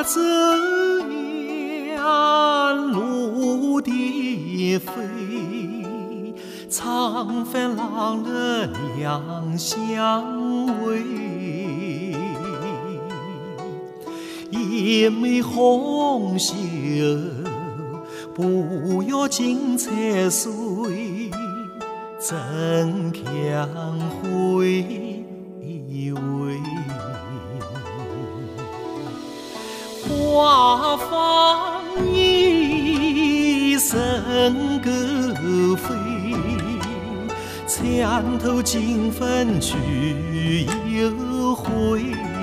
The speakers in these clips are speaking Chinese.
怎样路的飞，长帆浪了两相违。一枚红袖不要金彩碎，怎强回味？花放一身歌飞，墙头金粉去又回。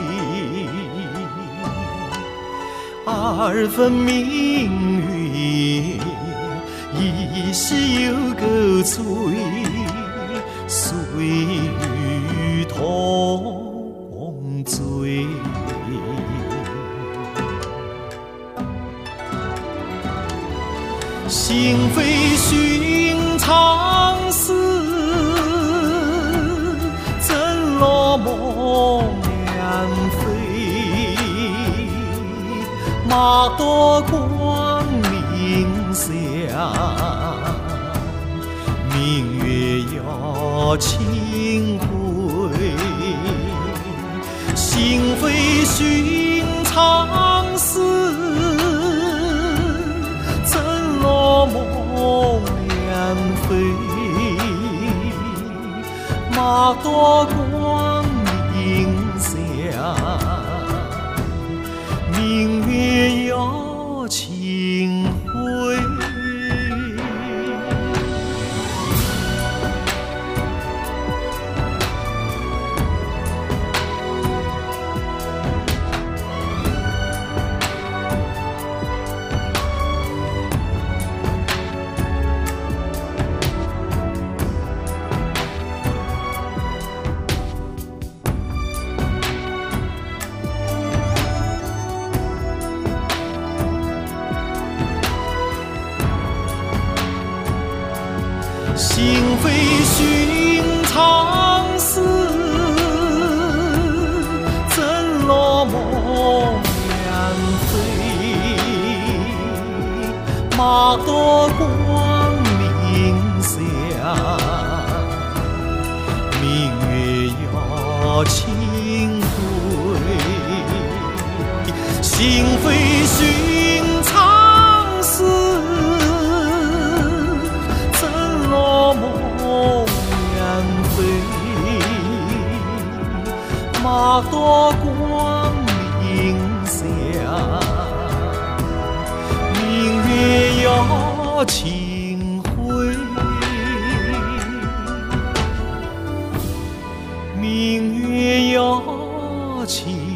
二分明月，一夕又勾催，岁月同醉。心非寻常事，怎落梦魇飞？马多光明响，明月要清辉。心非寻常事，怎落梦魇飞？马多光明响，明月要清辉。心非寻常事，怎落梦魇飞？马多光明响，明月要清辉。心非寻常事，梦魇飞。马多光明响，明月要清辉。明月要清